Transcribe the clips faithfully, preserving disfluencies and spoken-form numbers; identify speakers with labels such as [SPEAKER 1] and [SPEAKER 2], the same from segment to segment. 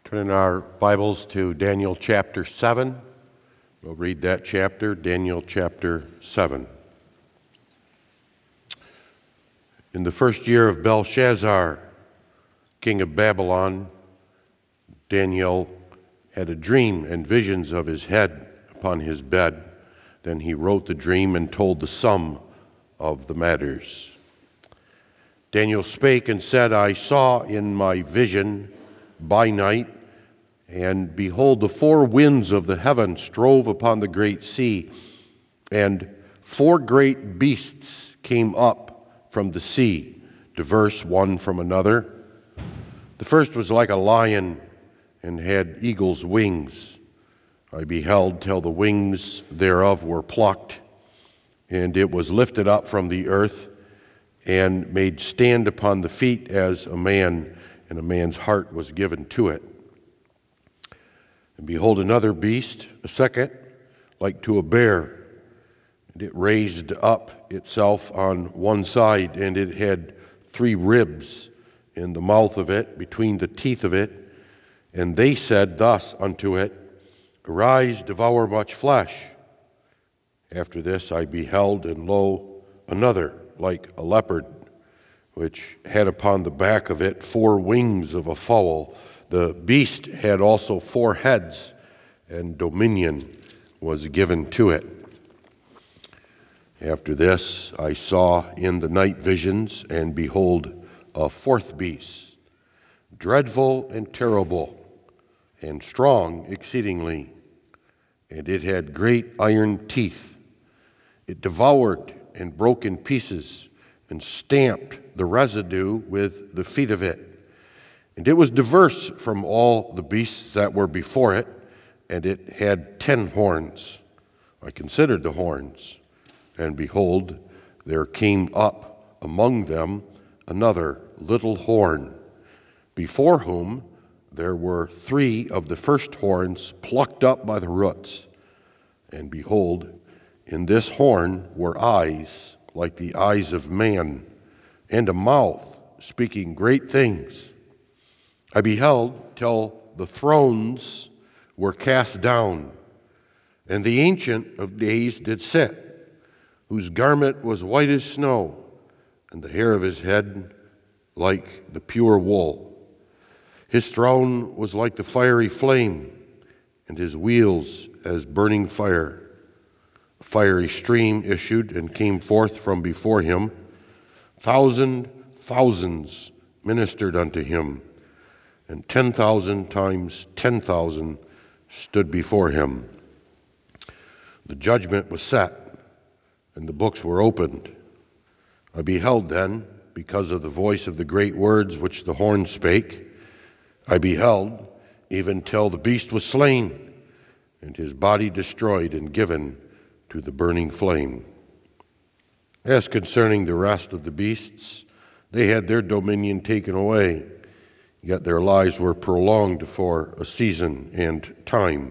[SPEAKER 1] Turn our Bibles to Daniel chapter seven. We'll read that chapter, Daniel chapter seven. In the first year of Belshazzar, king of Babylon, Daniel had a dream and visions of his head upon his bed. Then he wrote the dream and told the sum of the matters. Daniel spake and said, I saw in my vision by night, and behold, the four winds of the heaven strove upon the great sea, and four great beasts came up from the sea, diverse one from another. The first was like a lion, and had eagle's wings. I beheld till the wings thereof were plucked, and it was lifted up from the earth, and made stand upon the feet as a man, and a man's heart was given to it. And behold, another beast, a second, like to a bear, and it raised up itself on one side, and it had three ribs in the mouth of it, between the teeth of it. And they said thus unto it, Arise, devour much flesh. After this I beheld, and lo, another, like a leopard, which had upon the back of it four wings of a fowl. The beast had also four heads, and dominion was given to it. After this I saw in the night visions, and behold, a fourth beast, dreadful and terrible, and strong exceedingly, and it had great iron teeth. It devoured and broke in pieces, and stamped the residue with the feet of it. And it was diverse from all the beasts that were before it, and it had ten horns. I considered the horns, and behold, there came up among them another little horn, before whom there were three of the first horns plucked up by the roots. And behold, in this horn were eyes like the eyes of man, and a mouth speaking great things. I beheld till the thrones were cast down, and the Ancient of Days did sit, whose garment was white as snow, and the hair of his head like the pure wool. His throne was like the fiery flame, and his wheels as burning fire. A fiery stream issued and came forth from before him. Thousand thousands ministered unto him, and ten thousand times ten thousand stood before him. The judgment was set, and the books were opened. I beheld then, because of the voice of the great words which the horn spake, I beheld, even till the beast was slain, and his body destroyed and given to the burning flame. As concerning the rest of the beasts, they had their dominion taken away, yet their lives were prolonged for a season and time.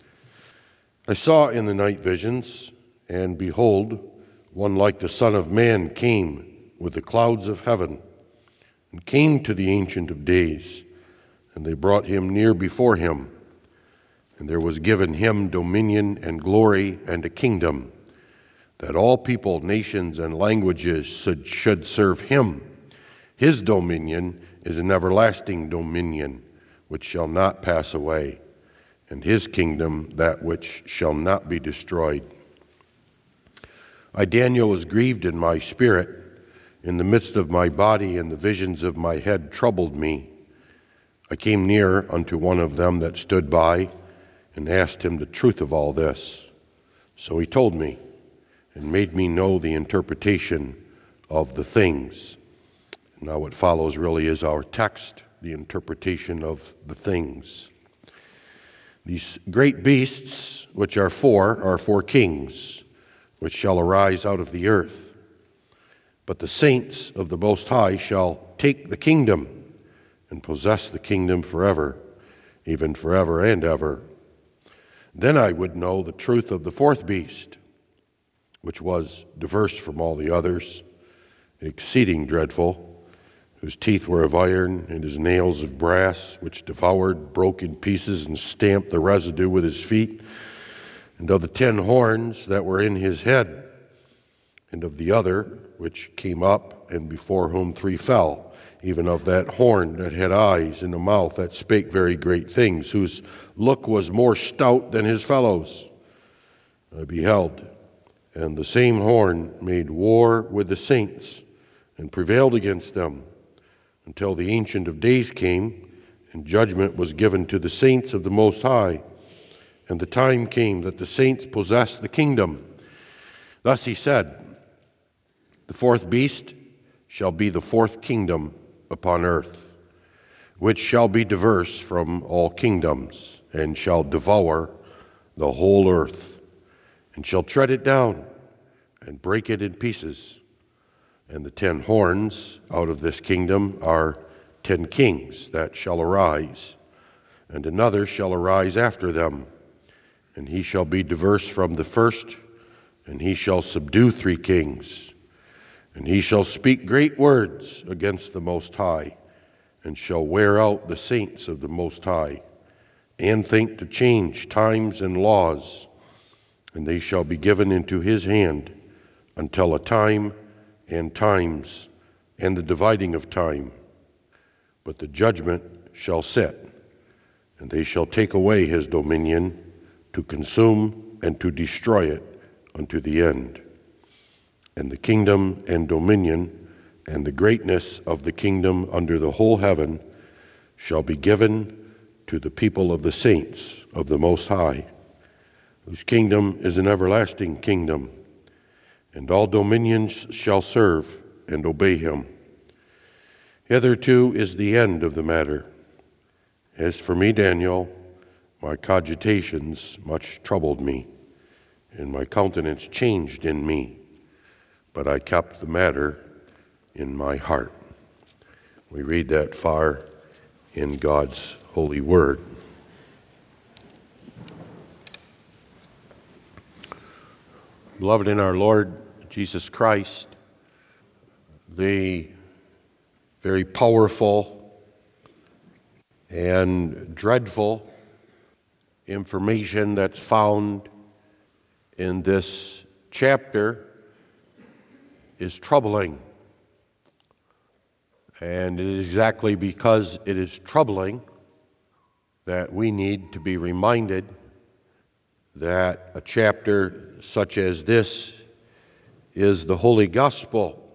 [SPEAKER 1] I saw in the night visions, and behold, one like the Son of Man came with the clouds of heaven, and came to the Ancient of Days, and they brought him near before him. And there was given him dominion and glory and a kingdom, that all people, nations, and languages should, should serve him. His dominion is an everlasting dominion, which shall not pass away, and his kingdom that which shall not be destroyed. I, Daniel, was grieved in my spirit. In the midst of my body, and the visions of my head troubled me. I came near unto one of them that stood by, and asked him the truth of all this. So he told me, and made me know the interpretation of the things. Now what follows really is our text, the interpretation of the things. These great beasts, which are four, are four kings, which shall arise out of the earth. But the saints of the Most High shall take the kingdom, and possess the kingdom forever, even forever and ever. Then I would know the truth of the fourth beast, which was diverse from all the others, exceeding dreadful, whose teeth were of iron, and his nails of brass, which devoured, broke in pieces, and stamped the residue with his feet, and of the ten horns that were in his head, and of the other which came up, and before whom three fell, even of that horn that had eyes and a mouth that spake very great things, whose look was more stout than his fellows. I beheld, and the same horn made war with the saints, and prevailed against them, until the Ancient of Days came, and judgment was given to the saints of the Most High. And the time came that the saints possessed the kingdom. Thus he said, the fourth beast shall be the fourth kingdom upon earth, which shall be diverse from all kingdoms, and shall devour the whole earth, and shall tread it down, and break it in pieces. And the ten horns out of this kingdom are ten kings that shall arise, and another shall arise after them, and he shall be diverse from the first, and he shall subdue three kings. And he shall speak great words against the Most High, and shall wear out the saints of the Most High, and think to change times and laws, and they shall be given into his hand until a time and times and the dividing of time. But the judgment shall sit, and they shall take away his dominion, to consume and to destroy it unto the end. And the kingdom and dominion and the greatness of the kingdom under the whole heaven shall be given to the people of the saints of the Most High, whose kingdom is an everlasting kingdom, and all dominions shall serve and obey him. Hitherto is the end of the matter. As for me, Daniel, my cogitations much troubled me, and my countenance changed in me, but I kept the matter in my heart. We read that far in God's holy word. Beloved in our Lord Jesus Christ, the very powerful and dreadful information that's found in this chapter is troubling. And it is exactly because it is troubling that we need to be reminded that a chapter such as this is the Holy Gospel,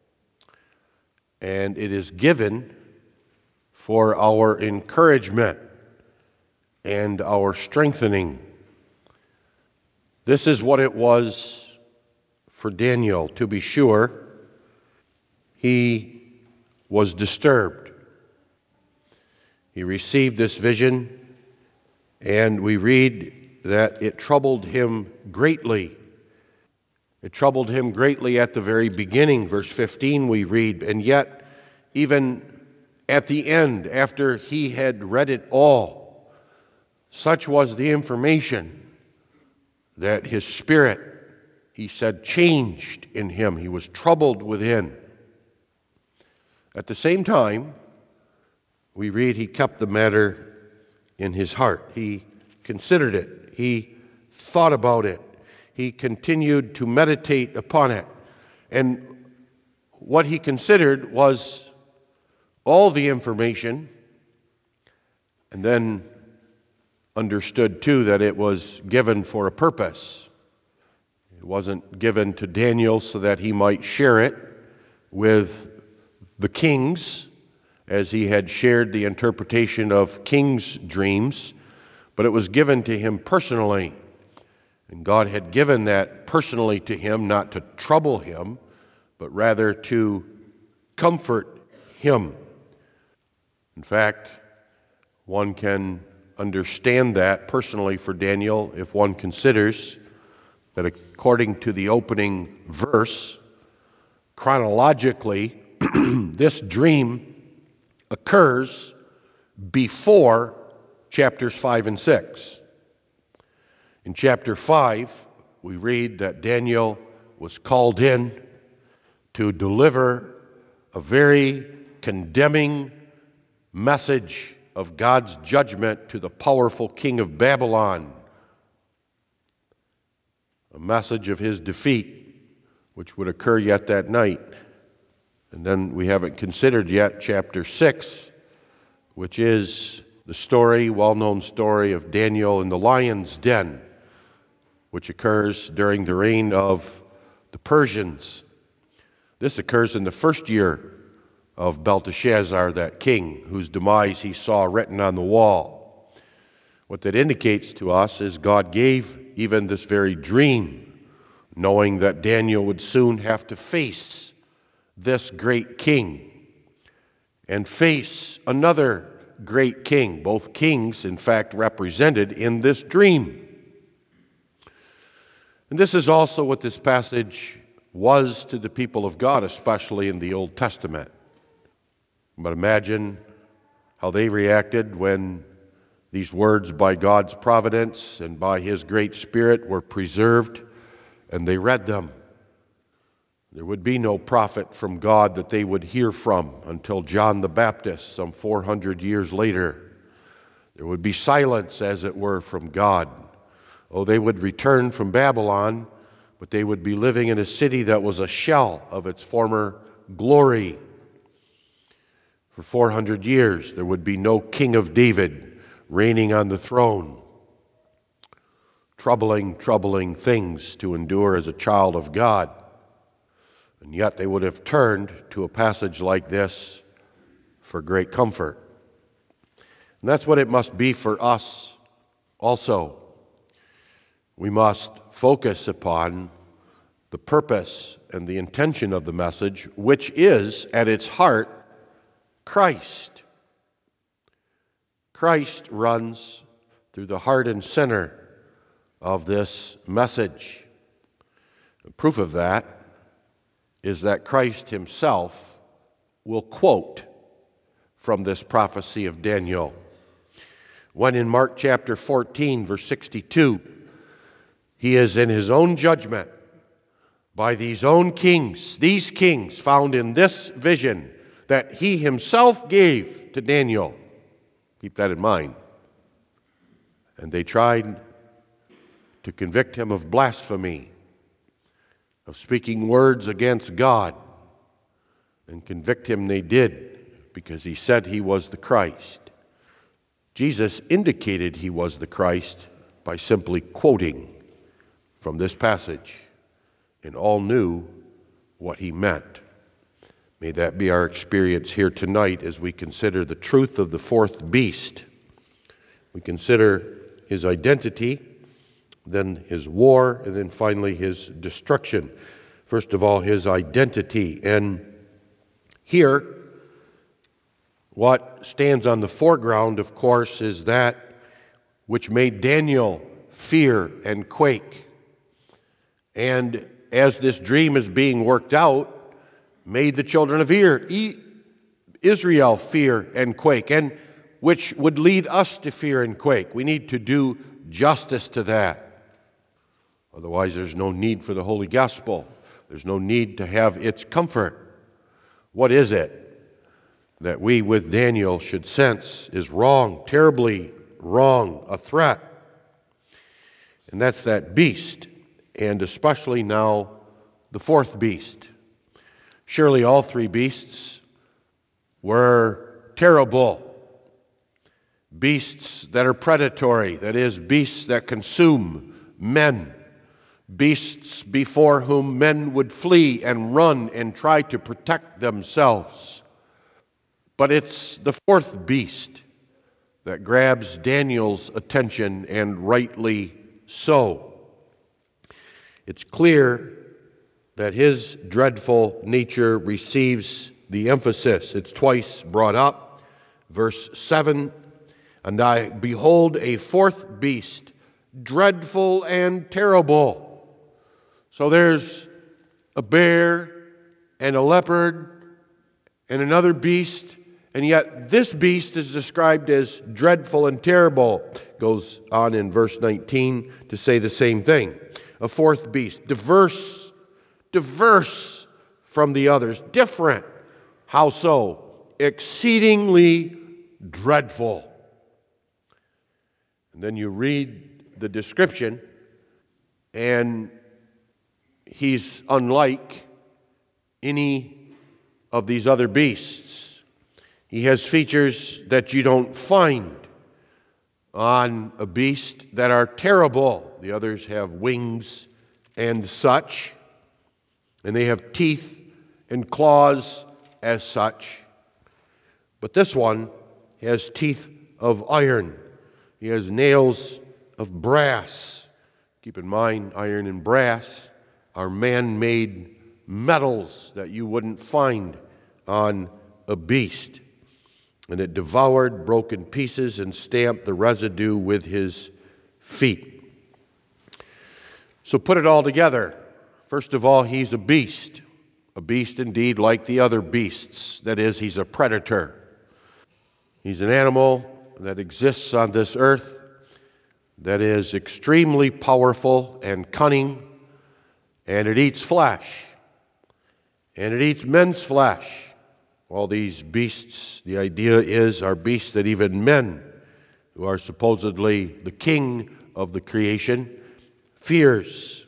[SPEAKER 1] and it is given for our encouragement and our strengthening. This is what it was for Daniel, to be sure. He was disturbed. He received this vision, and we read that it troubled him greatly. It troubled him greatly at the very beginning. Verse fifteen we read, and yet even at the end, after he had read it all, such was the information that his spirit, he said, changed in him. He was troubled within. At the same time, we read he kept the matter in his heart. He considered it. He thought about it. He continued to meditate upon it. And what he considered was all the information, and then understood too that it was given for a purpose. It wasn't given to Daniel so that he might share it with the kings, as he had shared the interpretation of kings' dreams, but it was given to him personally. And God had given that personally to him, not to trouble him, but rather to comfort him. In fact, one can understand that personally for Daniel if one considers that according to the opening verse, chronologically, this dream occurs before chapters five and six. In chapter five, we read that Daniel was called in to deliver a very condemning message of God's judgment to the powerful king of Babylon, a message of his defeat, which would occur yet that night. And then we haven't considered yet chapter six, which is the story, well-known story of Daniel in the lion's den, which occurs during the reign of the Persians. This occurs in the first year of Belteshazzar, that king, whose demise he saw written on the wall. What that indicates to us is God gave even this very dream, knowing that Daniel would soon have to face this great king and face another great king, both kings, in fact, represented in this dream. And this is also what this passage was to the people of God, especially in the Old Testament. But imagine how they reacted when these words by God's providence and by His great Spirit were preserved and they read them. There would be no prophet from God that they would hear from until John the Baptist, some four hundred years later. There would be silence, as it were, from God. Oh, they would return from Babylon, but they would be living in a city that was a shell of its former glory. For four hundred years, there would be no King of David reigning on the throne. Troubling, troubling things to endure as a child of God. And yet they would have turned to a passage like this for great comfort. And that's what it must be for us also. We must focus upon the purpose and the intention of the message, which is, at its heart, Christ. Christ runs through the heart and center of this message. The proof of that is that Christ himself will quote from this prophecy of Daniel. When in Mark chapter fourteen, verse sixty-two, he is in his own judgment by these own kings, these kings found in this vision that he himself gave to Daniel. Keep that in mind. And they tried to convict him of blasphemy, of speaking words against God, and convict him they did, because he said he was the Christ. Jesus indicated he was the Christ by simply quoting from this passage, and all knew what he meant. May that be our experience here tonight as we consider the truth of the fourth beast. We consider his identity, then his war, and then finally his destruction. First of all, his identity. And here, what stands on the foreground, of course, is that which made Daniel fear and quake. And as this dream is being worked out, made the children of Israel fear and quake, and which would lead us to fear and quake. We need to do justice to that. Otherwise, there's no need for the Holy Gospel. There's no need to have its comfort. What is it that we with Daniel should sense is wrong, terribly wrong, a threat? And that's that beast, and especially now the fourth beast. Surely all three beasts were terrible. Beasts that are predatory, that is, beasts that consume men. Beasts before whom men would flee and run and try to protect themselves. But it's the fourth beast that grabs Daniel's attention, and rightly so. It's clear that his dreadful nature receives the emphasis. It's twice brought up. Verse seven, and I behold a fourth beast, dreadful and terrible. So there's a bear and a leopard and another beast, and yet this beast is described as dreadful and terrible. Goes on in verse nineteen to say the same thing. A fourth beast, diverse, diverse from the others, different. How so? exceedingly dreadful. And then you read the description, and he's unlike any of these other beasts. He has features that you don't find on a beast that are terrible. The others have wings and such, and they have teeth and claws as such. But this one has teeth of iron. He has nails of brass. Keep in mind, iron and brass are man-made metals that you wouldn't find on a beast. And it devoured, broke in pieces, and stamped the residue with his feet. So put it all together. First of all, he's a beast. A beast indeed like the other beasts. That is, he's a predator. He's an animal that exists on this earth that is extremely powerful and cunning, and it eats flesh, and it eats men's flesh. All these beasts, the idea is, are beasts that even men, who are supposedly the king of the creation, fears.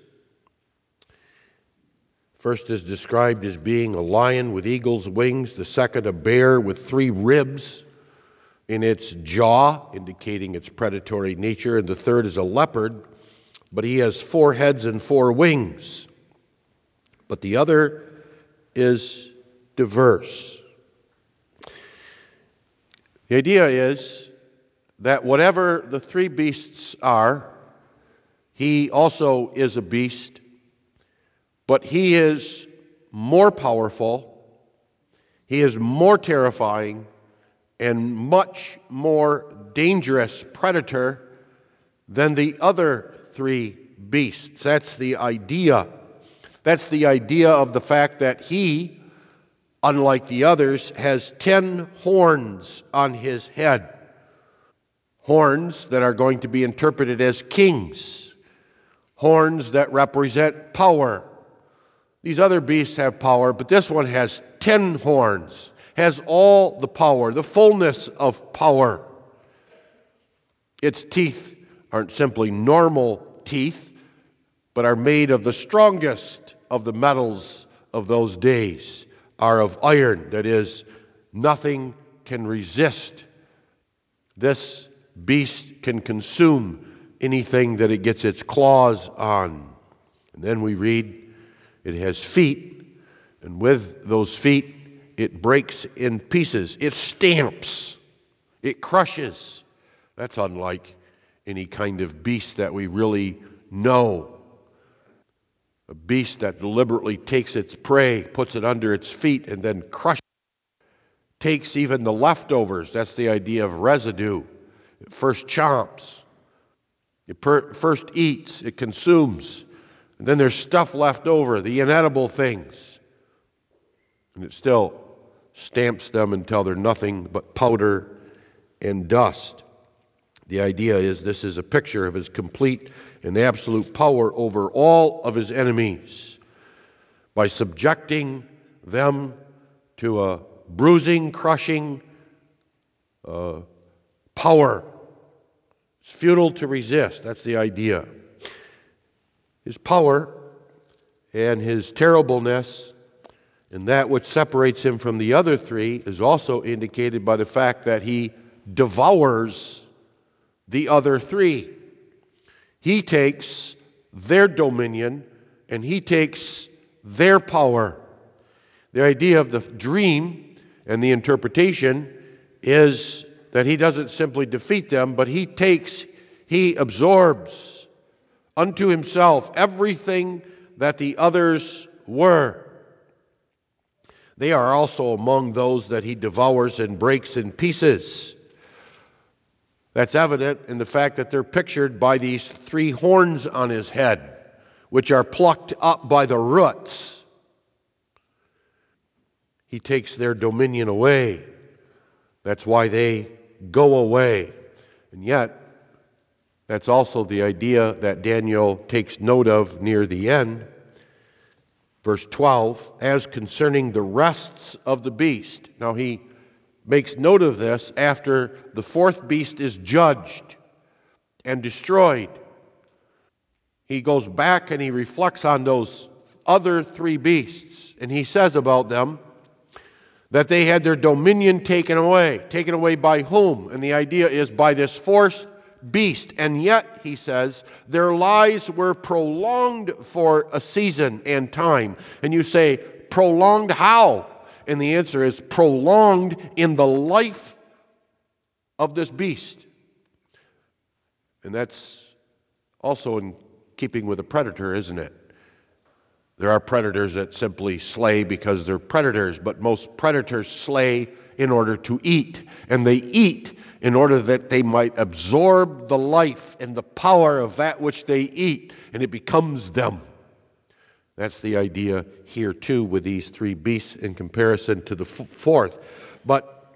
[SPEAKER 1] First is described as being a lion with eagle's wings, the second a bear with three ribs in its jaw, indicating its predatory nature, and the third is a leopard, but he has four heads and four wings. But the other is diverse. The idea is that whatever the three beasts are, he also is a beast, but he is more powerful, he is more terrifying, and much more dangerous predator than the other three beasts. That's the idea. That's the idea of the fact that he, unlike the others, has ten horns on his head. Horns that are going to be interpreted as kings. Horns that represent power. These other beasts have power, but this one has ten horns. Has all the power, the fullness of power. Its teeth aren't simply normal teeth, but are made of the strongest of the metals of those days, are of iron. That is, nothing can resist. This beast can consume anything that it gets its claws on. And then we read, it has feet, and with those feet, it breaks in pieces. It stamps. It crushes. That's unlike any kind of beast that we really know. A beast that deliberately takes its prey, puts it under its feet, and then crushes it. Takes even the leftovers. That's the idea of residue. It first chomps. It per- first eats. It consumes. And then there's stuff left over, the inedible things. And it still stamps them until they're nothing but powder and dust. The idea is this is a picture of his complete and absolute power over all of his enemies by subjecting them to a bruising, crushing uh, power. It's futile to resist. That's the idea. His power and his terribleness and that which separates him from the other three is also indicated by the fact that he devours the other three. He takes their dominion and he takes their power. The idea of the dream and the interpretation is that he doesn't simply defeat them, but he takes, he absorbs unto himself everything that the others were. They are also among those that he devours and breaks in pieces. That's evident in the fact that they're pictured by these three horns on his head, which are plucked up by the roots. He takes their dominion away. That's why they go away. And yet, that's also the idea that Daniel takes note of near the end. Verse twelve, as concerning the rests of the beast. Now he makes note of this after the fourth beast is judged and destroyed. He goes back and he reflects on those other three beasts, and he says about them that they had their dominion taken away. Taken away by whom? And the idea is by this fourth beast. And yet, he says, their lives were prolonged for a season and time. And you say, prolonged how? And the answer is prolonged in the life of this beast. And that's also in keeping with a predator, isn't it? There are predators that simply slay because they're predators, but most predators slay in order to eat. And they eat in order that they might absorb the life and the power of that which they eat, and it becomes them. That's the idea here, too, with these three beasts in comparison to the f- fourth. But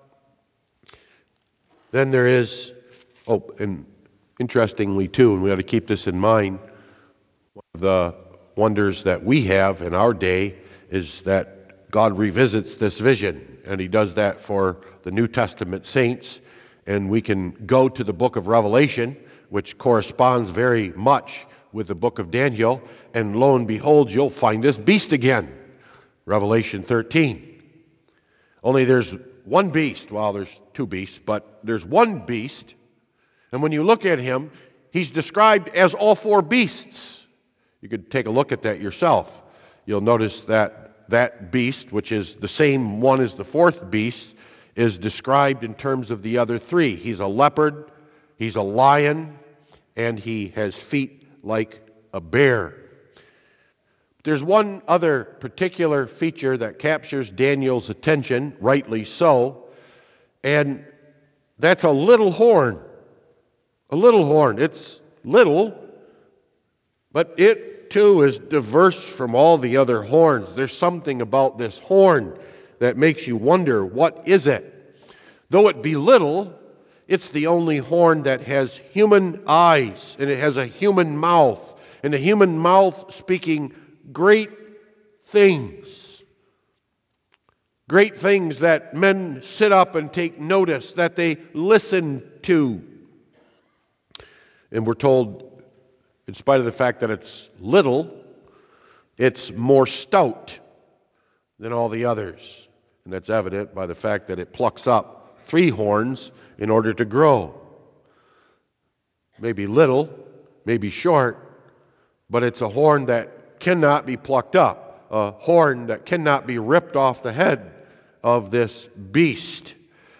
[SPEAKER 1] then there is, oh, and interestingly, too, and we ought to keep this in mind, one of the wonders that we have in our day is that God revisits this vision, and he does that for the New Testament saints. And we can go to the book of Revelation, which corresponds very much with the book of Daniel, and lo and behold, you'll find this beast again, Revelation thirteen. Only there's one beast, well, there's two beasts, but there's one beast, and when you look at him, he's described as all four beasts. You could take a look at that yourself. You'll notice that that beast, which is the same one as the fourth beast, is described in terms of the other three. He's a leopard, he's a lion, and he has feet like a bear. There's one other particular feature that captures Daniel's attention, rightly so, and that's a little horn. A little horn. It's little, but it too is diverse from all the other horns. There's something about this horn that makes you wonder, what is it? Though it be little, it's the only horn that has human eyes, and it has a human mouth, and a human mouth speaking great things. Great things that men sit up and take notice, that they listen to. And we're told, in spite of the fact that it's little, it's more stout than all the others. And that's evident by the fact that it plucks up three horns in order to grow. Maybe little, maybe short, but it's a horn that cannot be plucked up, a horn that cannot be ripped off the head of this beast.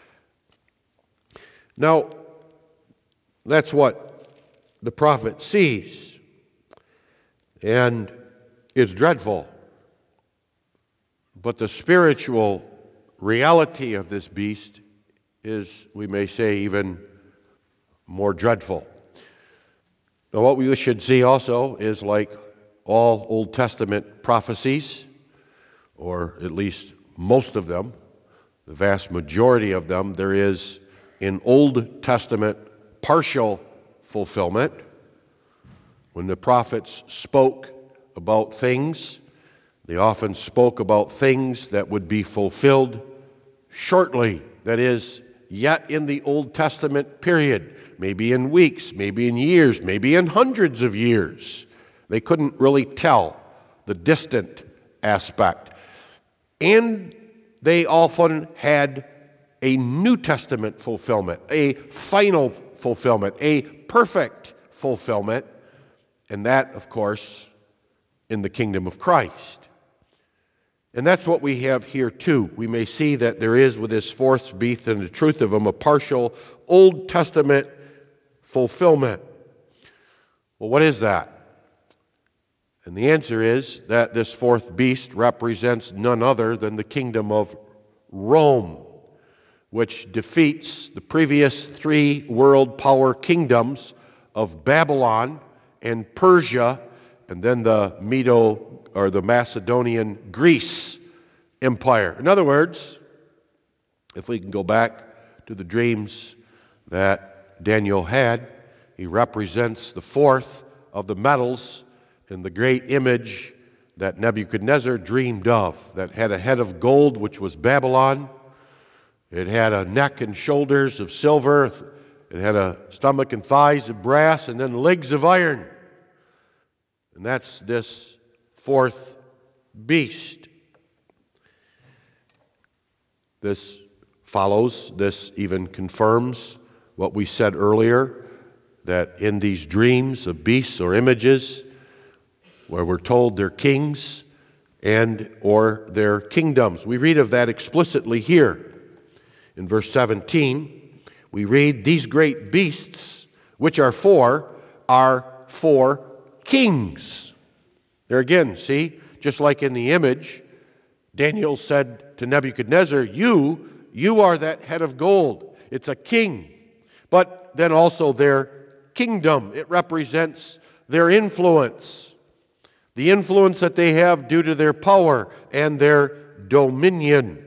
[SPEAKER 1] Now, that's what the prophet sees, and it's dreadful. But the spiritual reality of this beast is, we may say, even more dreadful. Now, what we should see also is, like all Old Testament prophecies, or at least most of them, the vast majority of them, there is in Old Testament partial fulfillment. When the prophets spoke about things, they often spoke about things that would be fulfilled shortly, that is, yet in the Old Testament period, maybe in weeks, maybe in years, maybe in hundreds of years. They couldn't really tell the distant aspect. And they often had a New Testament fulfillment, a final fulfillment, a perfect fulfillment, and that, of course, in the kingdom of Christ. And that's what we have here too. We may see that there is with this fourth beast and the truth of him a partial Old Testament fulfillment. Well, what is that? And the answer is that this fourth beast represents none other than the kingdom of Rome, which defeats the previous three world power kingdoms of Babylon and Persia, and then the Medo or the Macedonian Greece Empire. In other words, if we can go back to the dreams that Daniel had, he represents the fourth of the metals in the great image that Nebuchadnezzar dreamed of, that had a head of gold, which was Babylon, It had a neck and shoulders of silver. It had a stomach and thighs of brass, and then legs of iron. And that's this fourth beast. This follows, this even confirms what we said earlier, that in these dreams of beasts or images, where we're told they're kings and or their kingdoms. We read of that explicitly here. In verse seventeen, we read, "These great beasts, which are four, are four kings." There again, see, just like in the image, Daniel said to Nebuchadnezzar, you, you are that head of gold. It's a king. But then also their kingdom. It represents their influence. The influence that they have due to their power and their dominion.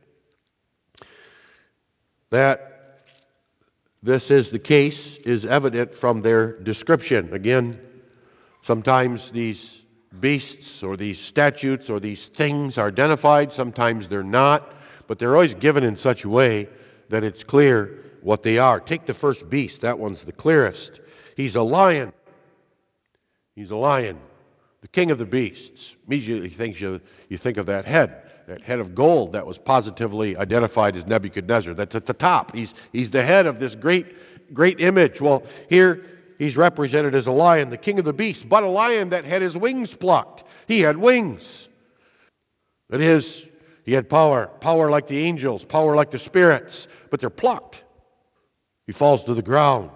[SPEAKER 1] That this is the case is evident from their description. Again, sometimes these beasts or these statutes or these things are identified, sometimes they're not, but they're always given in such a way that it's clear what they are. Take the first beast, that one's the clearest. He's a lion. He's a lion, the king of the beasts. Immediately thinks you, you think of that head, that head of gold that was positively identified as Nebuchadnezzar. That's at the top. He's, he's the head of this great, great image. Well, here he's represented as a lion, the king of the beasts, but a lion that had his wings plucked. He had wings. That is, he had power, power like the angels, power like the spirits, but they're plucked. He falls to the ground.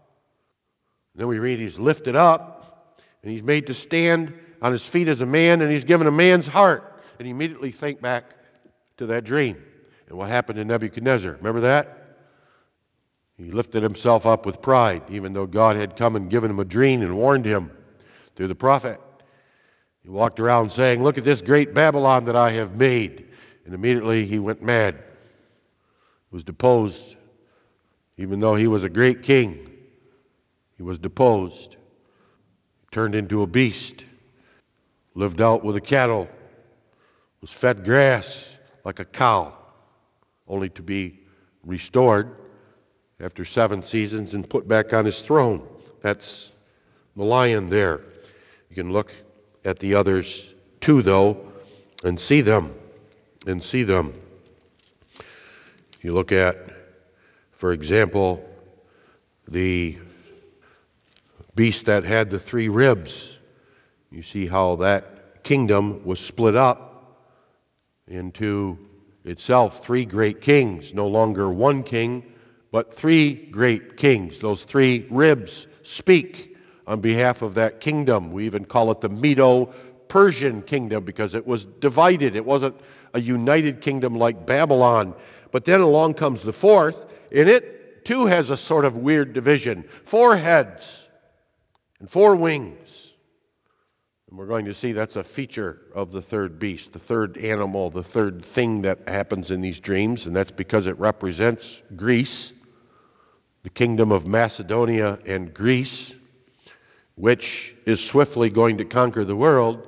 [SPEAKER 1] Then we read he's lifted up, and he's made to stand on his feet as a man, and he's given a man's heart. And you immediately think back to that dream and what happened to Nebuchadnezzar. Remember that? He lifted himself up with pride, even though God had come and given him a dream and warned him through the prophet. He walked around saying, "Look at this great Babylon that I have made." And immediately he went mad. He was deposed. Even though he was a great king, he was deposed. He turned into a beast, lived out with the cattle, was fed grass like a cow, only to be restored after seven seasons and put back on his throne. That's the lion there. You can look at the others too, though, and see them, and see them. You look at, for example, the beast that had the three ribs. You see how that kingdom was split up into itself three great kings, no longer one king, but three great kings. Those three ribs speak on behalf of that kingdom. We even call it the Medo-Persian kingdom because it was divided. It wasn't a united kingdom like Babylon. But then along comes the fourth, and it too has a sort of weird division. Four heads and four wings. And we're going to see that's a feature of the third beast, the third animal, the third thing that happens in these dreams, and that's because it represents Greece, the kingdom of Macedonia and Greece, which is swiftly going to conquer the world,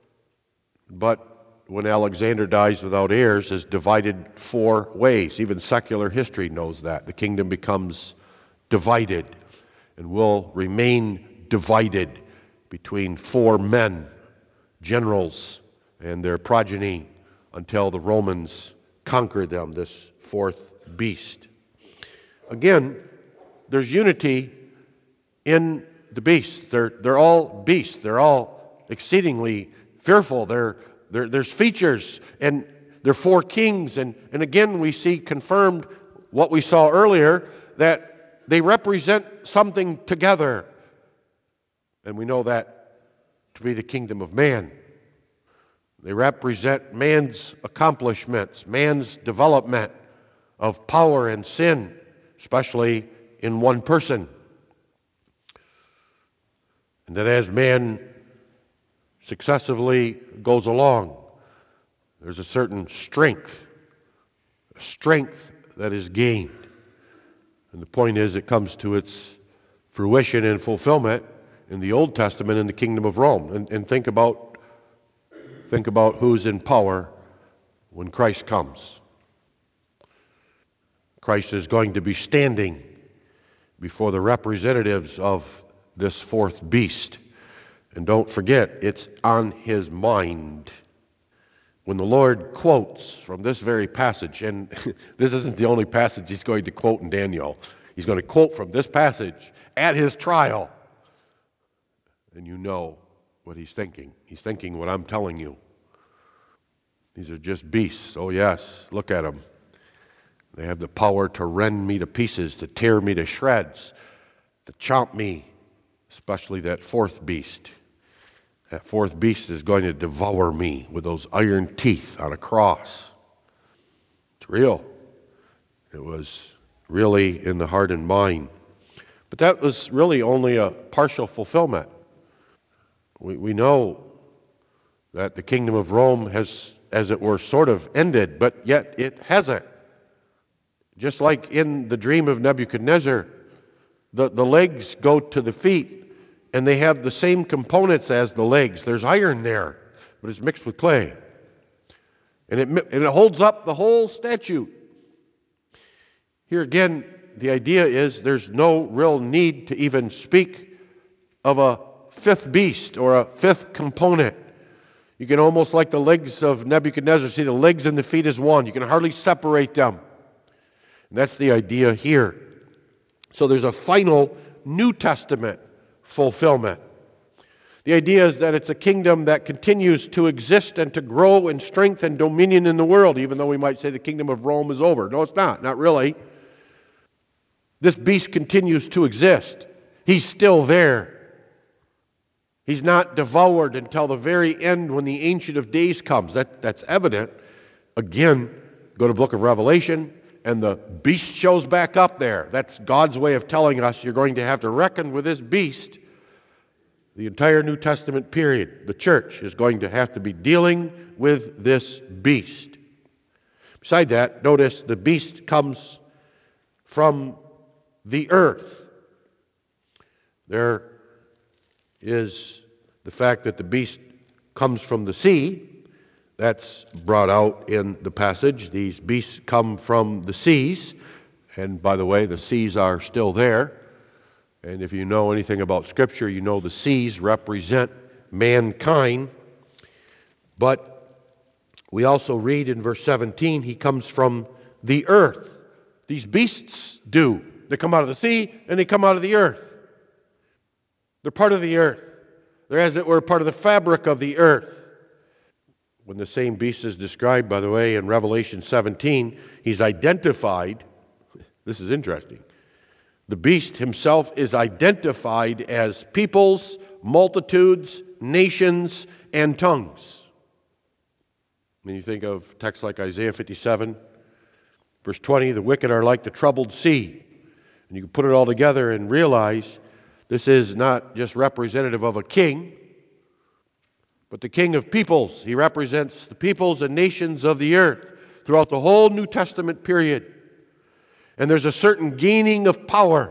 [SPEAKER 1] but when Alexander dies without heirs, is divided four ways. Even secular history knows that. The kingdom becomes divided and will remain divided between four men, generals, and their progeny until the Romans conquer them, this fourth beast. Again, there's unity in the beasts. They're, they're all beasts. They're all exceedingly fearful. They're, they're, there's features, and they're four kings. And, and again, we see confirmed what we saw earlier, that they represent something together. And we know that to be the kingdom of man. They represent man's accomplishments, man's development of power and sin, especially in one person. And that as man successively goes along, there's a certain strength, a strength that is gained. And the point is, it comes to its fruition and fulfillment in the Old Testament in the kingdom of Rome. And, and think about think about who's in power when Christ comes. Christ is going to be standing before the representatives of this fourth beast. And don't forget, it's on his mind. When the Lord quotes from this very passage, and this isn't the only passage he's going to quote in Daniel. He's going to quote from this passage at his trial. And you know what he's thinking. He's thinking what I'm telling you. These are just beasts. Oh yes, look at them. They have the power to rend me to pieces, to tear me to shreds, to chomp me, especially that fourth beast. That fourth beast is going to devour me with those iron teeth on a cross. It's real. It was really in the heart and mind. But that was really only a partial fulfillment. We, we know that the kingdom of Rome has, as it were, sort of ended, but yet it hasn't. Just like in the dream of Nebuchadnezzar, the, the legs go to the feet, and they have the same components as the legs. There's iron there, but it's mixed with clay. And it, and it holds up the whole statue. Here again, the idea is there's no real need to even speak of a fifth beast or a fifth component. You can almost, like the legs of Nebuchadnezzar, see the legs and the feet as one. You can hardly separate them. And that's the idea here. So there's a final New Testament fulfillment. The idea is that it's a kingdom that continues to exist and to grow in strength and dominion in the world, even though we might say the kingdom of Rome is over. No, it's not. Not really. This beast continues to exist. He's still there. He's not devoured until the very end when the Ancient of Days comes. That, that's evident. Again, go to the book of Revelation, and the beast shows back up there. That's God's way of telling us you're going to have to reckon with this beast. The entire New Testament period, the church is going to have to be dealing with this beast. Beside that, notice the beast comes from the earth. There is the fact that the beast comes from the sea. That's brought out in the passage. These beasts come from the seas. And by the way, the seas are still there. And if you know anything about Scripture, you know the seas represent mankind. But we also read in verse seventeen, he comes from the earth. These beasts do. They come out of the sea and they come out of the earth. They're part of the earth. They're, as it were, part of the fabric of the earth. When the same beast is described, by the way, in Revelation seventeen, he's identified. This is interesting. The beast himself is identified as peoples, multitudes, nations, and tongues. When you think of texts like Isaiah fifty-seven, verse twenty, the wicked are like the troubled sea. And you can put it all together and realize this is not just representative of a king, but the king of peoples. He represents the peoples and nations of the earth throughout the whole New Testament period. And there's a certain gaining of power.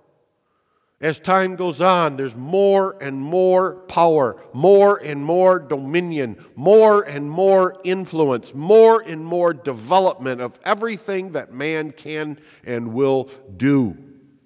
[SPEAKER 1] As time goes on, there's more and more power, more and more dominion, more and more influence, more and more development of everything that man can and will do.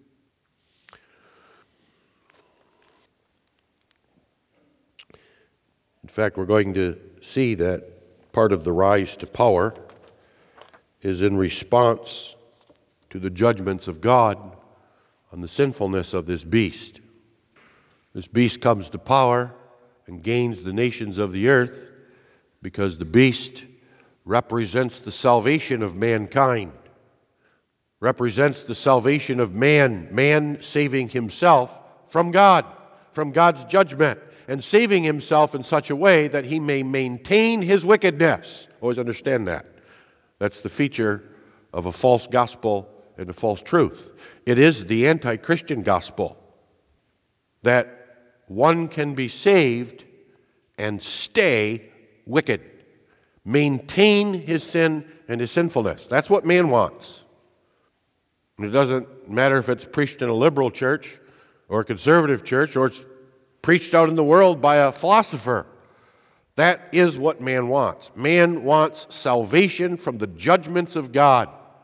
[SPEAKER 1] In fact, we're going to see that part of the rise to power is in response to the judgments of God on the sinfulness of this beast. This beast comes to power and gains the nations of the earth because the beast represents the salvation of mankind, represents the salvation of man, man saving himself from God, from God's judgment, and saving himself in such a way that he may maintain his wickedness. Always understand that. That's the feature of a false gospel and a false truth. It is the anti-Christian gospel that one can be saved and stay wicked, maintain his sin and his sinfulness. That's what man wants. And it doesn't matter if it's preached in a liberal church or a conservative church or it's preached out in the world by a philosopher. That is what man wants. Man wants salvation from the judgments of God.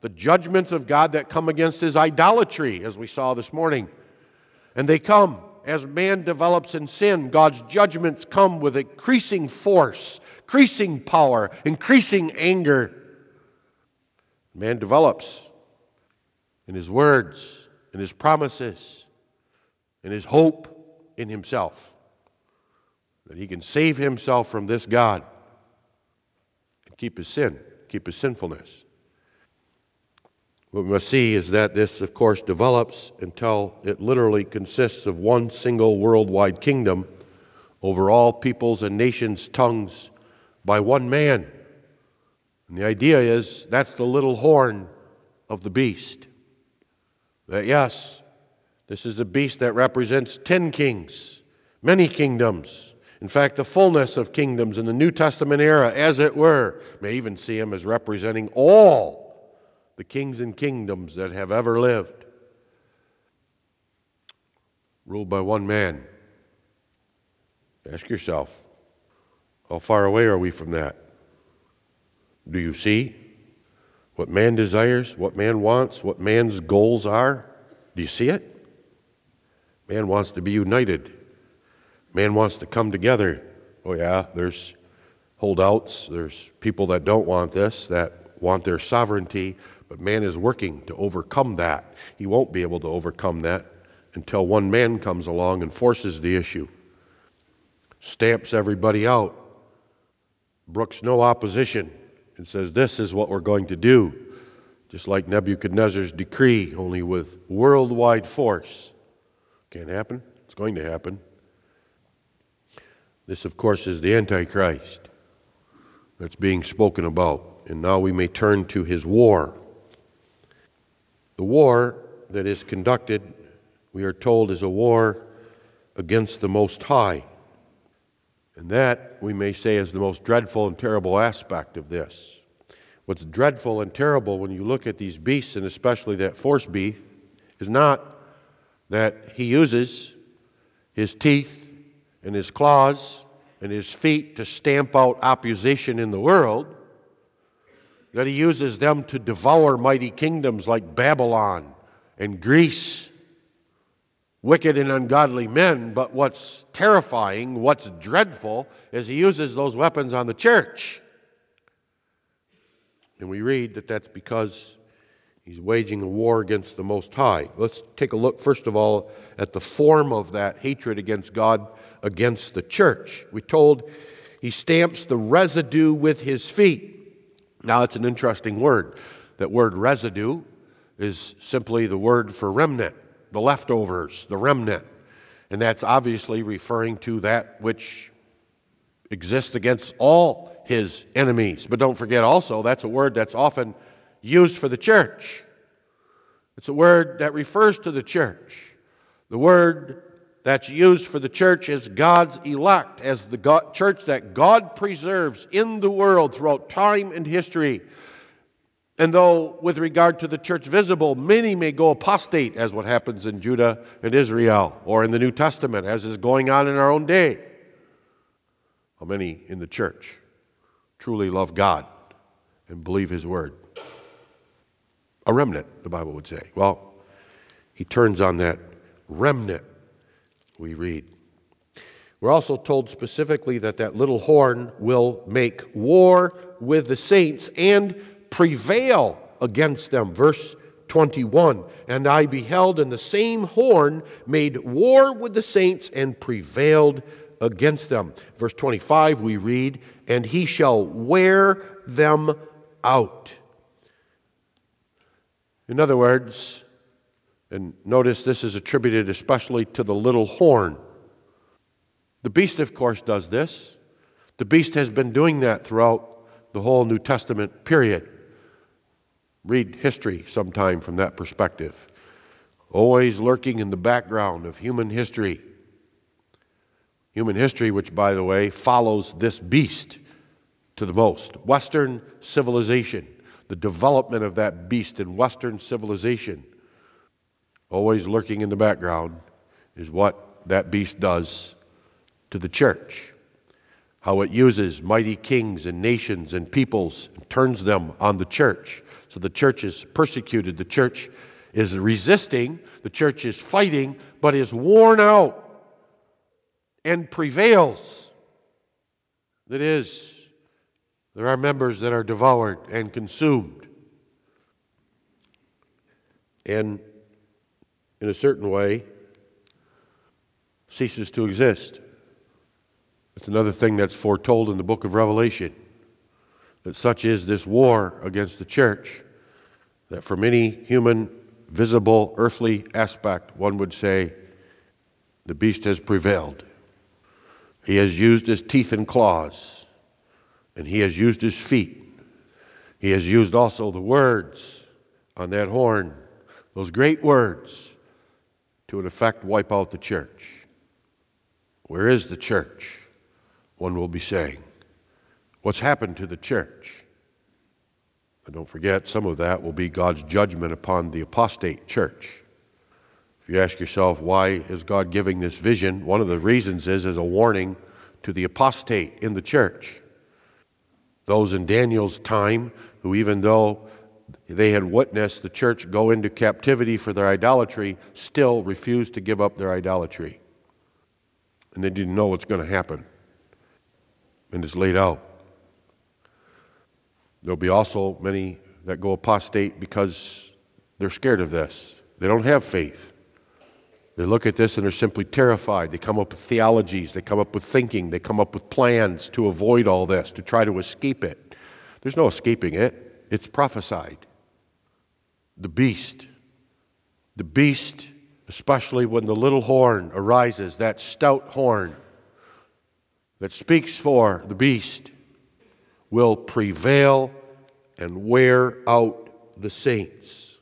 [SPEAKER 1] the judgments of God that come against his idolatry, as we saw this morning. And they come as man develops in sin. God's judgments come with increasing force, increasing power, increasing anger. Man develops in his words, in his promises, in his hope in himself, that he can save himself from this God and keep his sin, keep his sinfulness. What we must see is that this, of course, develops until it literally consists of one single worldwide kingdom over all peoples and nations, tongues, by one man. And the idea is that's the little horn of the beast. That yes, this is a beast that represents ten kings, many kingdoms. In fact, the fullness of kingdoms in the New Testament era, as it were, may even see him as representing all the kings and kingdoms that have ever lived, ruled by one man. Ask yourself, how far away are we from that? Do you see what man desires, what man wants, what man's goals are? Do you see it? Man wants to be united. Man wants to come together. Oh yeah, there's holdouts, there's people that don't want this, that want their sovereignty, but man is working to overcome that. He won't be able to overcome that until one man comes along and forces the issue, stamps everybody out, brooks no opposition, and says, this is what we're going to do. Just like Nebuchadnezzar's decree, only with worldwide force. Can't happen. It's going to happen. This, of course, is the Antichrist that's being spoken about. And now we may turn to his war. The war that is conducted, we are told, is a war against the Most High. And that, we may say, is the most dreadful and terrible aspect of this. What's dreadful and terrible when you look at these beasts, and especially that force beast, is not that he uses his teeth and his claws and his feet to stamp out opposition in the world, that he uses them to devour mighty kingdoms like Babylon and Greece, wicked and ungodly men. But what's terrifying, what's dreadful, is he uses those weapons on the church. And we read that that's because he's waging a war against the Most High. Let's take a look, first of all, at the form of that hatred against God, against the church. We're told he stamps the residue with his feet. Now, it's an interesting word. That word residue is simply the word for remnant, the leftovers, the remnant. And that's obviously referring to that which exists against all his enemies. But don't forget also, that's a word that's often used for the church. It's a word that refers to the church. The word that's used for the church is God's elect, as the God, church that God preserves in the world throughout time and history. And though with regard to the church visible, many may go apostate, as what happens in Judah and Israel, or in the New Testament, as is going on in our own day. How many in the church truly love God and believe his word? A remnant, the Bible would say. Well, he turns on that remnant, we read. We're also told specifically that that little horn will make war with the saints and prevail against them. Verse twenty-one, and I beheld, and the same horn made war with the saints and prevailed against them. Verse twenty-five, we read, and he shall wear them out. In other words, and notice this is attributed especially to the little horn. The beast, of course, does this. The beast has been doing that throughout the whole New Testament period. Read history sometime from that perspective. Always lurking in the background of human history. Human history, which, by the way, follows this beast to the most. Western civilization, the development of that beast in Western civilization, always lurking in the background, is what that beast does to the church. How it uses mighty kings and nations and peoples and turns them on the church So the church is persecuted, the church is resisting, the church is fighting, but is worn out and prevails. That is, there are members that are devoured and consumed. And in a certain way, ceases to exist. It's another thing that's foretold in the book of Revelation, that such is this war against the church, that from any human, visible, earthly aspect, one would say, the beast has prevailed. He has used his teeth and claws, and he has used his feet. He has used also the words on that horn, those great words, to in effect wipe out the church. Where is the church? One will be saying. What's happened to the church? And don't forget, some of that will be God's judgment upon the apostate church. If you ask yourself, why is God giving this vision? One of the reasons is as a warning to the apostate in the church. Those in Daniel's time who, even though they had witnessed the church go into captivity for their idolatry, still refused to give up their idolatry. And they didn't know what's going to happen. And it's laid out. There'll be also many that go apostate because they're scared of this. They don't have faith. They look at this and they're simply terrified. They come up with theologies. They come up with thinking. They come up with plans to avoid all this, to try to escape it. There's no escaping it. It's prophesied. The beast. The beast, especially when the little horn arises, that stout horn that speaks for the beast, will prevail and wear out the saints.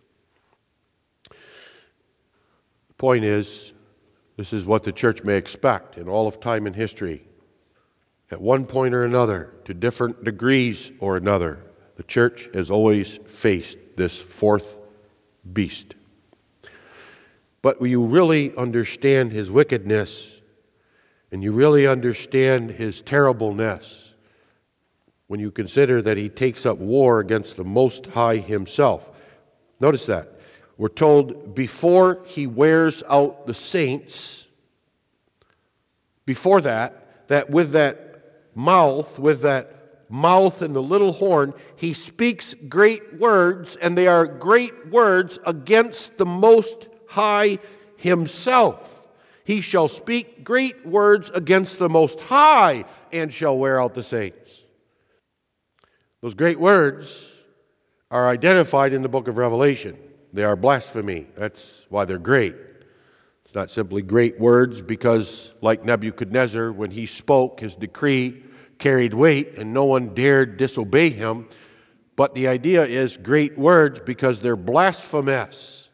[SPEAKER 1] The point is, this is what the church may expect in all of time and history. At one point or another, to different degrees or another, the church has always faced this fourth beast. But when you really understand his wickedness, and you really understand his terribleness, when you consider that he takes up war against the Most High himself. Notice that. We're told before he wears out the saints, before that, that with that mouth, with that mouth and the little horn, he speaks great words, and they are great words against the Most High himself. He shall speak great words against the Most High and shall wear out the saints. Those great words are identified in the book of Revelation. They are blasphemy. That's why they're great. It's not simply great words because, like Nebuchadnezzar, when he spoke, his decree carried weight and no one dared disobey him. But the idea is great words because they're blasphemous.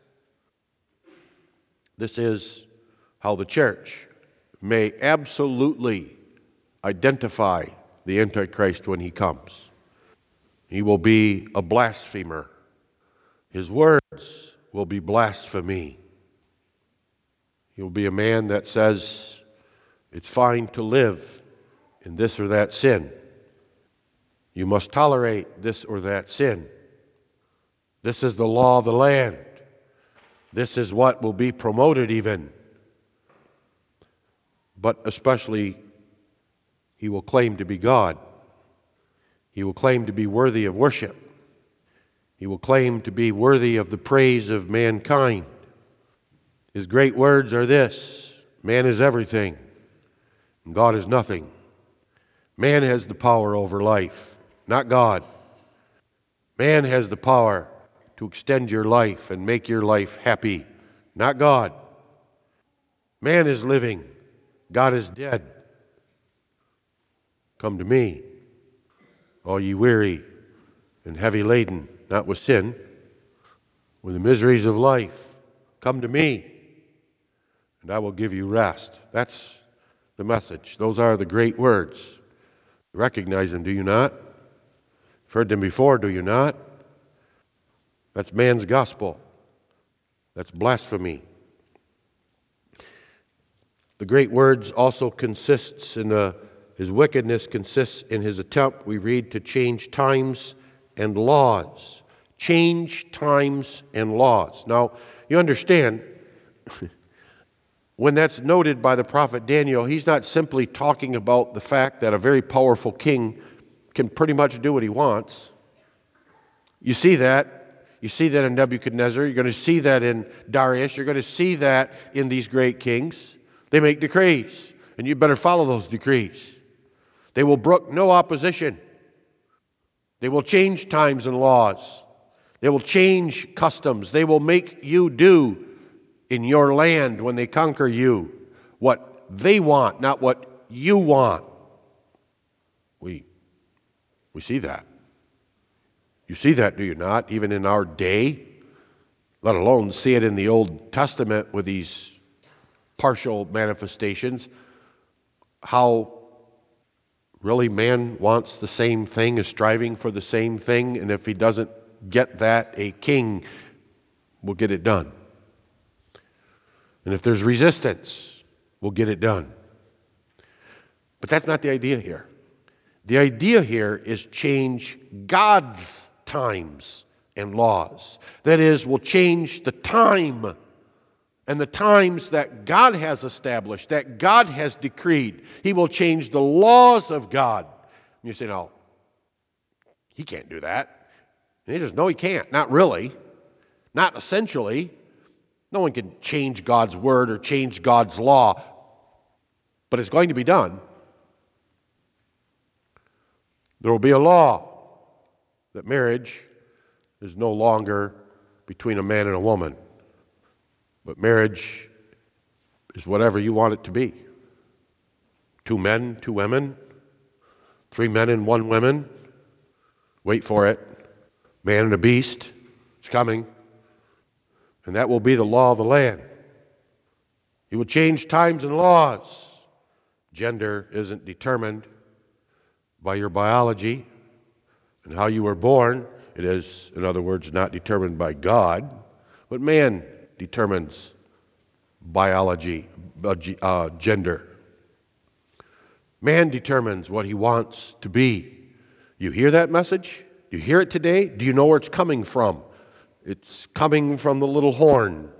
[SPEAKER 1] This is how the church may absolutely identify the Antichrist when he comes. He will be a blasphemer. His words will be blasphemy. He will be a man that says it's fine to live in this or that sin. You must tolerate this or that sin. This is the law of the land. This is what will be promoted even. But especially, he will claim to be God. He will claim to be worthy of worship. He will claim to be worthy of the praise of mankind. His great words are this: man is everything, and God is nothing. Man has the power over life, not God. Man has the power to extend your life and make your life happy, not God. Man is living, God is dead. Come to me, all ye weary and heavy laden, not with sin, with the miseries of life. Come to me, and I will give you rest. That's the message. Those are the great words. You recognize them, do you not? You've heard them before, do you not? That's man's gospel. That's blasphemy. The great words also consists in a His wickedness consists in his attempt, we read, to change times and laws, Change times and laws. Now, you understand, when that's noted by the prophet Daniel, he's not simply talking about the fact that a very powerful king can pretty much do what he wants. You see that. You see that in Nebuchadnezzar. You're going to see that in Darius. You're going to see that in these great kings. They make decrees, and you better follow those decrees. They will brook no opposition. They will change times and laws. They will change customs. They will make you do in your land when they conquer you what they want, not what you want. We, we see that. You see that, do you not? Even in our day, let alone see it in the Old Testament with these partial manifestations, how really man wants the same thing, is striving for the same thing, and if he doesn't get that, a king will get it done. And if there's resistance, we'll get it done. But that's not the idea here. The idea here is change God's times and laws. That is, we'll change the time and the times that God has established, that God has decreed. He will change the laws of God. And you say, no, he can't do that. And he says, no, he can't. Not really. Not essentially. No one can change God's word or change God's law. But it's going to be done. There will be a law that marriage is no longer between a man and a woman. But marriage is whatever you want it to be. Two men, two women, three men and one woman. Wait for it. Man and a beast. It's coming. And that will be the law of the land. He will change times and laws. Gender isn't determined by your biology and how you were born. It is, in other words, not determined by God, but man determines biology, uh, gender. Man determines what he wants to be. You hear that message? You hear it today? Do you know where it's coming from? It's coming from the little horn.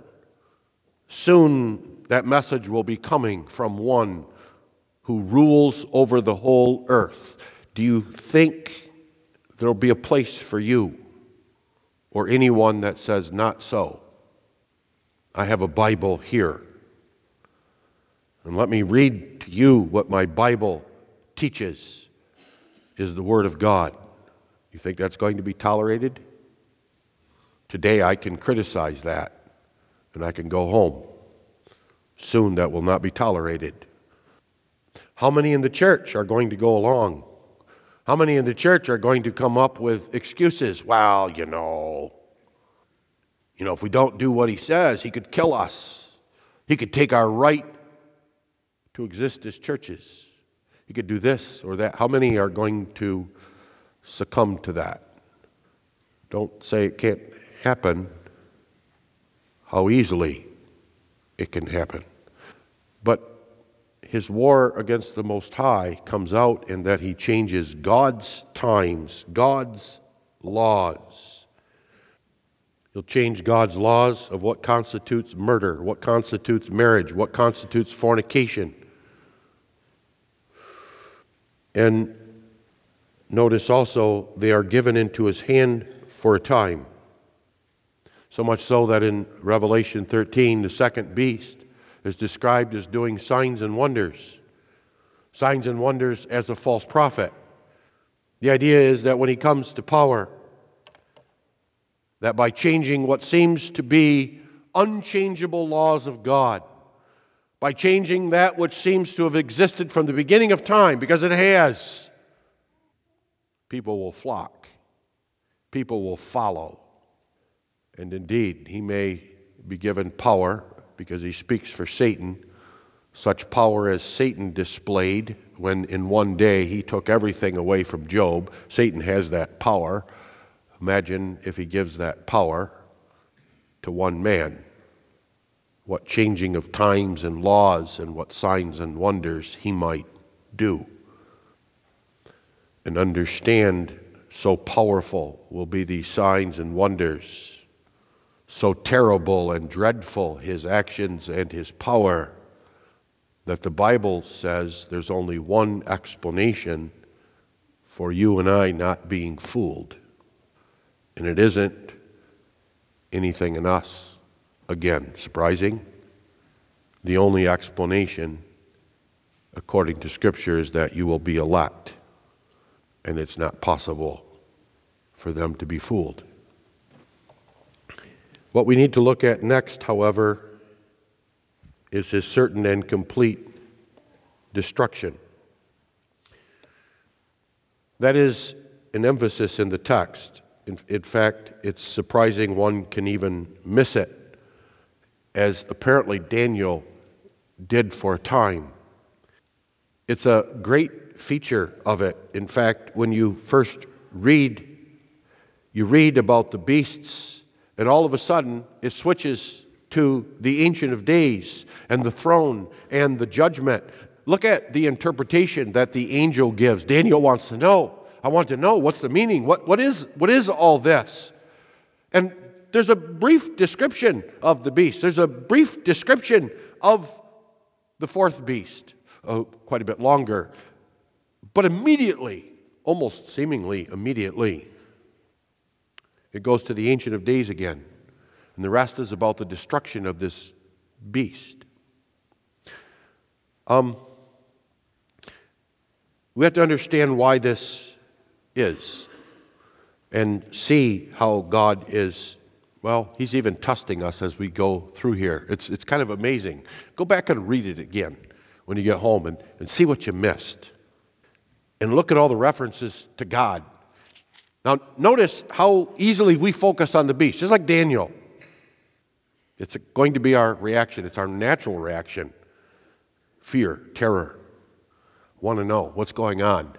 [SPEAKER 1] Soon that message will be coming from one who rules over the whole earth. Do you think there will be a place for you or anyone that says not so? I have a Bible here. And let me read to you what my Bible teaches is the Word of God. You think that's going to be tolerated? Today I can criticize that, and I can go home. Soon that will not be tolerated. How many in the church are going to go along? How many in the church are going to come up with excuses? Well, you know, you know, if we don't do what he says, he could kill us. He could take our right to exist as churches. He could do this or that. How many are going to succumb to that? Don't say it can't happen. How easily it can happen. But his war against the Most High comes out in that he changes God's times, God's laws. He'll change God's laws of what constitutes murder, what constitutes marriage, what constitutes fornication. And notice also, they are given into his hand for a time. So much so that in Revelation thirteen, the second beast is described as doing signs and wonders. Signs and wonders as a false prophet. The idea is that when he comes to power, that by changing what seems to be unchangeable laws of God, by changing that which seems to have existed from the beginning of time, because it has, people will flock. People will follow. And indeed, he may be given power, because he speaks for Satan, such power as Satan displayed when in one day he took everything away from Job. Satan has that power. Imagine if he gives that power to one man. What changing of times and laws and what signs and wonders he might do. And understand So powerful will be these signs and wonders, so terrible and dreadful his actions and his power, that the Bible says there's only one explanation for you and I not being fooled. And it isn't anything in us. Again, surprising. The only explanation, according to Scripture, is that you will be elect. And it's not possible for them to be fooled. What we need to look at next, however, is his certain and complete destruction. That is an emphasis in the text. In, in fact, it's surprising one can even miss it, as apparently Daniel did for a time. It's a great feature of it. In fact, when you first read, you read about the beasts, and all of a sudden it switches to the Ancient of Days and the throne and the judgment. Look at the interpretation that the angel gives. Daniel wants to know. I want to know, what's the meaning? What, what is, what is all this? And there's a brief description of the beast. There's a brief description of the fourth beast. Oh, quite a bit longer. But immediately, almost seemingly immediately, it goes to the Ancient of Days again. And the rest is about the destruction of this beast. Um, we have to understand why this is and see how God is, well, he's even testing us as we go through here. It's, it's kind of amazing. Go back and read it again when you get home and, and see what you missed. And look at all the references to God. Now, notice how easily we focus on the beast, just like Daniel. It's going to be our reaction. It's our natural reaction. Fear, terror. Want to know what's going on.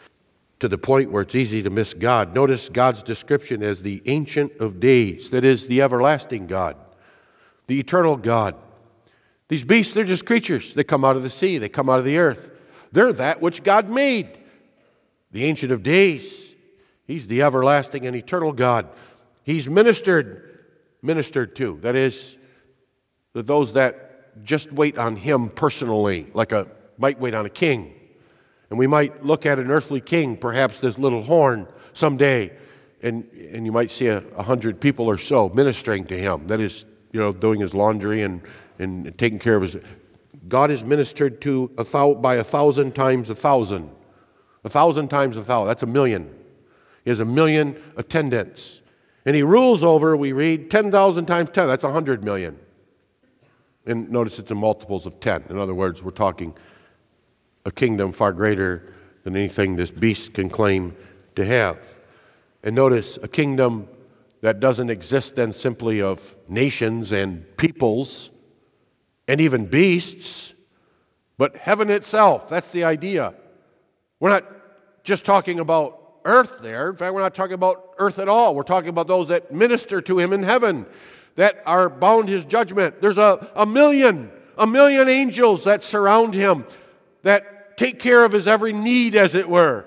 [SPEAKER 1] To the point where it's easy to miss God. Notice God's description as the Ancient of Days. That is, the everlasting God. The eternal God. These beasts, they're just creatures. They come out of the sea. They come out of the earth. They're that which God made. The Ancient of Days. He's the everlasting and eternal God. He's ministered, ministered to. That is, to those that just wait on him personally, like a might wait on a king. And we might look at an earthly king, perhaps this little horn someday, and, and you might see a, a hundred people or so ministering to him. That is, you know, doing his laundry and, and taking care of his... God is ministered to a thou, by a thousand times a thousand. A thousand times a thousand. That's a million. He has a million attendants. And he rules over, we read, ten thousand times ten. That's a hundred million. And notice it's in multiples of ten. In other words, we're talking a kingdom far greater than anything this beast can claim to have. And notice a kingdom that doesn't exist then simply of nations and peoples and even beasts, but heaven itself. That's the idea. We're not just talking about earth there. In fact, we're not talking about earth at all. We're talking about those that minister to him in heaven, that are bound his judgment. There's a, a million, a million angels that surround him, that take care of his every need, as it were.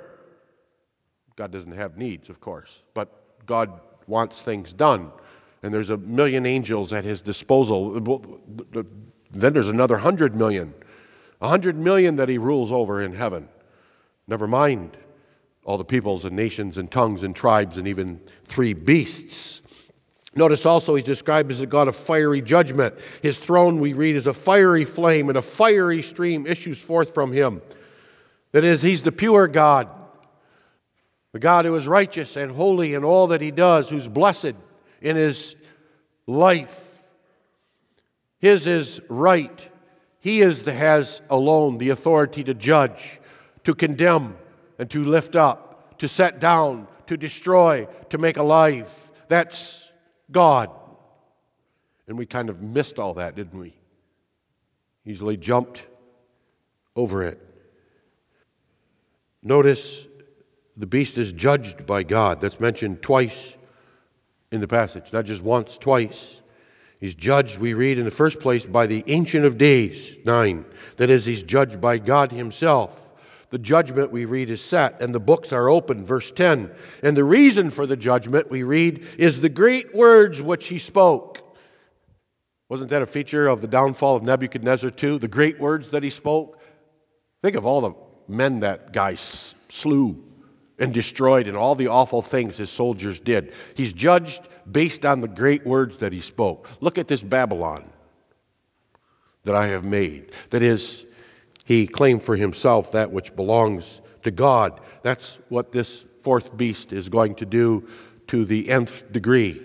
[SPEAKER 1] God doesn't have needs, of course, but God wants things done. And there's a million angels at his disposal. Then there's another hundred million. A hundred million that he rules over in heaven. Never mind all the peoples and nations and tongues and tribes and even three beasts. Notice also he's described as a God of fiery judgment. His throne, we read, is a fiery flame, and a fiery stream issues forth from him. That is, he's the pure God, the God who is righteous and holy in all that he does, who's blessed in his life. His is right. He is the, has alone the authority to judge, to condemn, and to lift up, to set down, to destroy, to make alive. That's God. And we kind of missed all that, didn't we? Easily jumped over it. Notice the beast is judged by God. That's mentioned twice in the passage, not just once, twice. He's judged, we read in the first place, by the Ancient of Days, nine. That is, he's judged by God himself. The judgment, we read, is set, and the books are open, verse ten. And the reason for the judgment, we read, is the great words which he spoke. Wasn't that a feature of the downfall of Nebuchadnezzar too? The great words that he spoke? Think of all the men that guy slew and destroyed and all the awful things his soldiers did. He's judged based on the great words that he spoke. Look at this Babylon that I have made. That is, he claimed for himself that which belongs to God. That's what this fourth beast is going to do to the nth degree.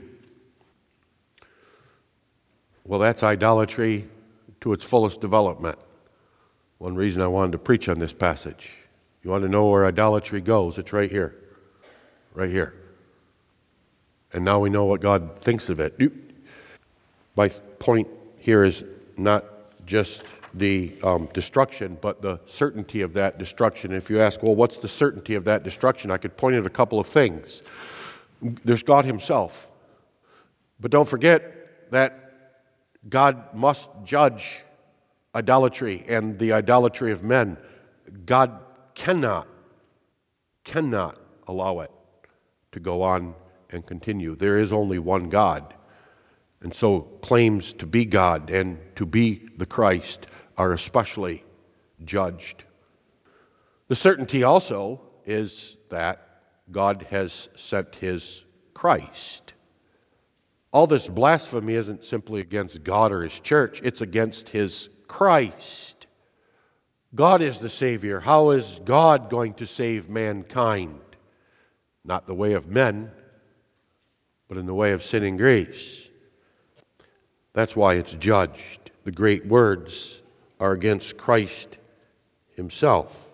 [SPEAKER 1] Well, that's idolatry to its fullest development. One reason I wanted to preach on this passage. You want to know where idolatry goes? It's right here. Right here. And now we know what God thinks of it. My point here is not just the um, destruction, but the certainty of that destruction. If you ask, well, what's the certainty of that destruction? I could point at a couple of things. There's God himself. But don't forget that God must judge idolatry and the idolatry of men. God cannot, cannot allow it to go on and continue. There is only one God. And so claims to be God and to be the Christ are especially judged. The certainty also is that God has sent his Christ. All this blasphemy isn't simply against God or his church, it's against his Christ. God is the Savior. How is God going to save mankind? Not the way of men, but in the way of sin and grace. That's why it's judged. The great words are against Christ himself.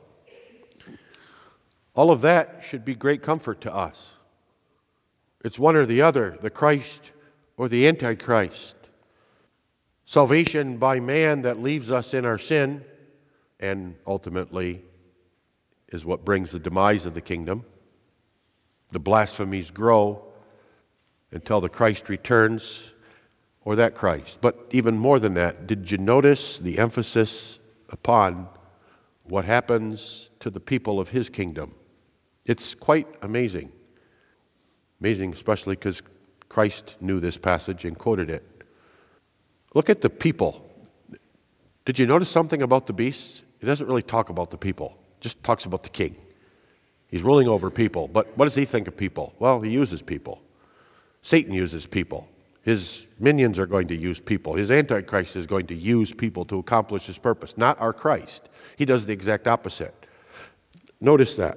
[SPEAKER 1] All of that should be great comfort to us. It's one or the other, the Christ or the Antichrist. Salvation by man that leaves us in our sin and ultimately is what brings the demise of the kingdom. The blasphemies grow until the Christ returns, or that Christ. But even more than that, did you notice the emphasis upon what happens to the people of his kingdom? It's quite amazing. Amazing especially because Christ knew this passage and quoted it. Look at the people. Did you notice something about the beasts? It doesn't really talk about the people. It just talks about the king. He's ruling over people. But what does he think of people? Well, he uses people. Satan uses people. His minions are going to use people. His Antichrist is going to use people to accomplish his purpose, not our Christ. He does the exact opposite. Notice that.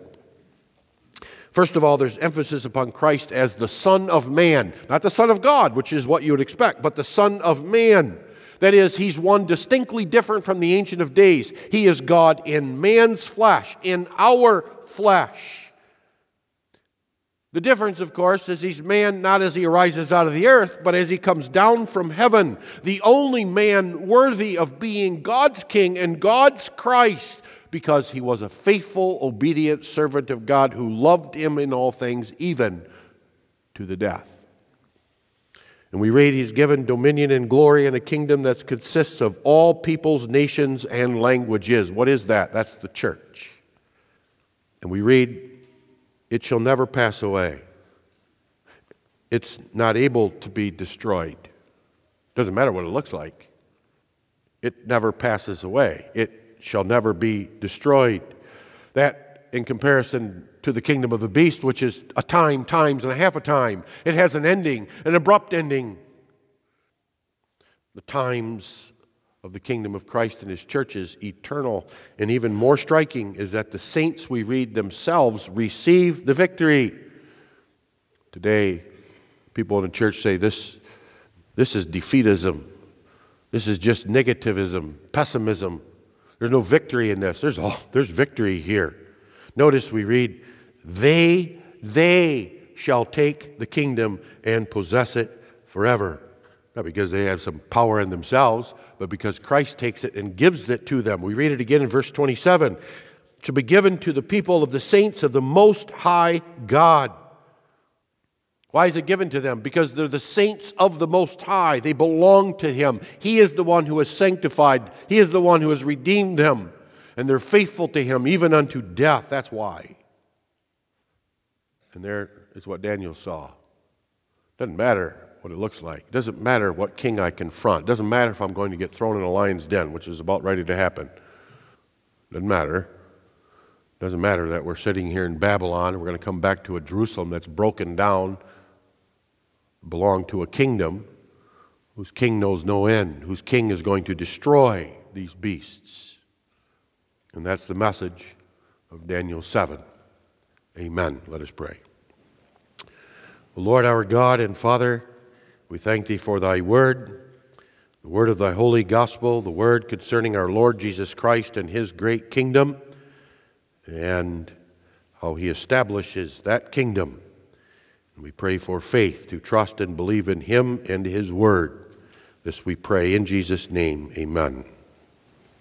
[SPEAKER 1] First of all, there's emphasis upon Christ as the Son of Man. Not the Son of God, which is what you would expect, but the Son of Man. That is, he's one distinctly different from the Ancient of Days. He is God in man's flesh, in our flesh. The difference, of course, is he's man not as he arises out of the earth, but as he comes down from heaven. The only man worthy of being God's king and God's Christ, because he was a faithful, obedient servant of God who loved him in all things, even to the death. And we read he's given dominion and glory and a kingdom that consists of all peoples, nations, and languages. What is that? That's the church. And we read, it shall never pass away. It's not able to be destroyed. Doesn't matter what it looks like. It never passes away. It shall never be destroyed. That, in comparison to the kingdom of the beast, which is a time, times, and a half a time, it has an ending, an abrupt ending. The times of the kingdom of Christ and his church is eternal. And even more striking is that the saints, we read, themselves receive the victory. Today, people in the church say this, this is defeatism. This is just negativism, pessimism. There's no victory in this. There's, oh, there's victory here. Notice we read, they, they shall take the kingdom and possess it forever. Not because they have some power in themselves, but because Christ takes it and gives it to them. We read it again in verse twenty-seven. It shall be given to the people of the saints of the Most High God. Why is it given to them? Because they're the saints of the Most High. They belong to him. He is the one who has sanctified. He is the one who has redeemed them. And they're faithful to him even unto death. That's why. And there is what Daniel saw. Doesn't matter what it looks like. It doesn't matter what king I confront. It doesn't matter if I'm going to get thrown in a lion's den, which is about ready to happen. Doesn't matter. Doesn't matter that we're sitting here in Babylon and we're going to come back to a Jerusalem that's broken down, belong to a kingdom whose king knows no end, whose king is going to destroy these beasts. And that's the message of Daniel seven. Amen. Let us pray. Lord our God and Father, we thank thee for thy word, the word of thy holy gospel, the word concerning our Lord Jesus Christ and his great kingdom, and how he establishes that kingdom. And we pray for faith to trust and believe in him and his word. This we pray in Jesus' name. Amen.